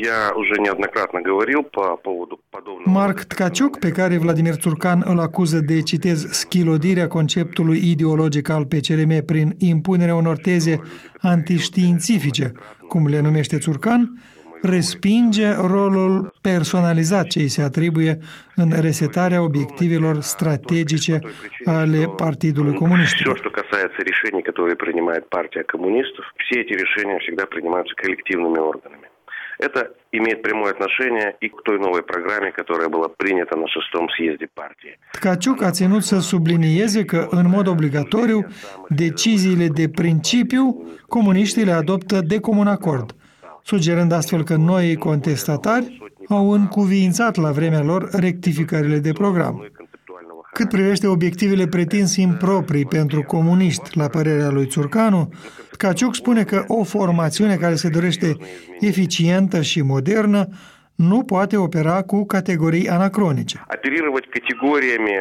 Mark Tkaciuk, pe care Vladimir Țurcan îl acuză de, citez, schilodirea conceptului ideologic al PCRM prin impunerea unor teze antiștiințifice, cum le numește Țurcan, respinge rolul personalizat ce îi se atribuie în resetarea obiectivelor strategice ale Partidului Comuniștilor. Все, что касается решений, которые принимает партия коммунистов, все эти решения всегда принимаются коллективными органами. Это имеет прямое отношение и к той новой программе, которая была принята на 6-м съезде партии. Tkaciuk a ținut să sublinieze că, în mod obligatoriu, deciziile de principiu comuniștii le adoptă de comun acord, sugerând astfel că noii contestatari au încuviințat la vremea lor rectificările de program. Cât privește obiectivele pretins improprii pentru comuniști, la părerea lui Țurcanu, Tkaciuk spune că o formațiune care se dorește eficientă și modernă nu poate opera cu categorii anacronice. Оперировать категориями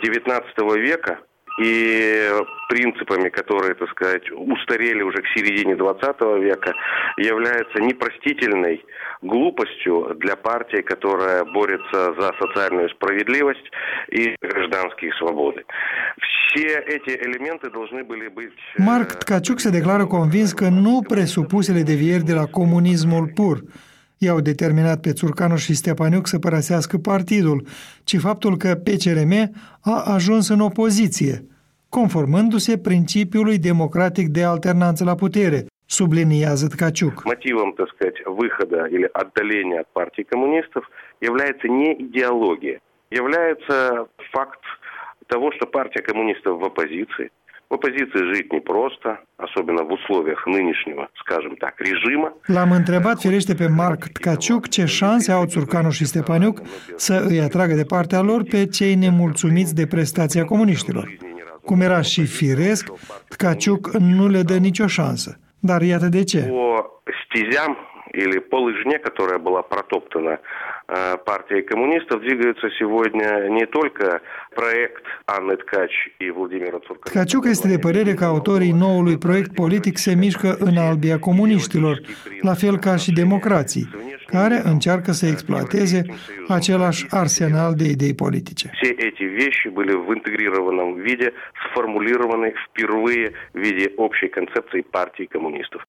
XIX века и принципами, которые, так сказать, устарели уже к середине XX века, является непростительной глупостью для партии, которая борется за социальную справедливость и гражданские свободы. Все эти элементы должны были быть... Mark Tkaciuk se declară convins că nu presupusele devieri de la comunismul pur i-au determinat pe Țurcanu și Stepaniuc să părăsească partidul, ci faptul că PCRM a ajuns în opoziție, conformându-se principiului democratic de alternanță la putere, subliniază Tkaciuk. Мотивом, так сказать, выхода или отдаления от партии коммунистов является не идеология, является факт того, что партия коммунистов в оппозиции. В оппозиции жить непросто, особенно в условиях нынешнего, скажем так, режима. L-am întrebat firește pe Mark Tkaciuk ce șanse au Țurcanu și Stepaniuc să îi atragă de partea lor pe cei nemulțumiți de prestația comuniștilor. Cum era și firesc, Tkaciuk nu le dă nicio șansă. Dar iată de ce. По стезям или по лыжне, которая была протоптана партией коммунистов, двигается сегодня не только проект Анны Ткач и Владимира Цуркана. Tkaciuk este de părere că autorii noului proiect politic se mișcă în albia comuniștilor, la fel ca și democrații, care încearcă să exploateze același arsenal de idei politice. Все эти вещи были в интегрированном виде сформулированы впервые в виде общей концепции партии коммунистов.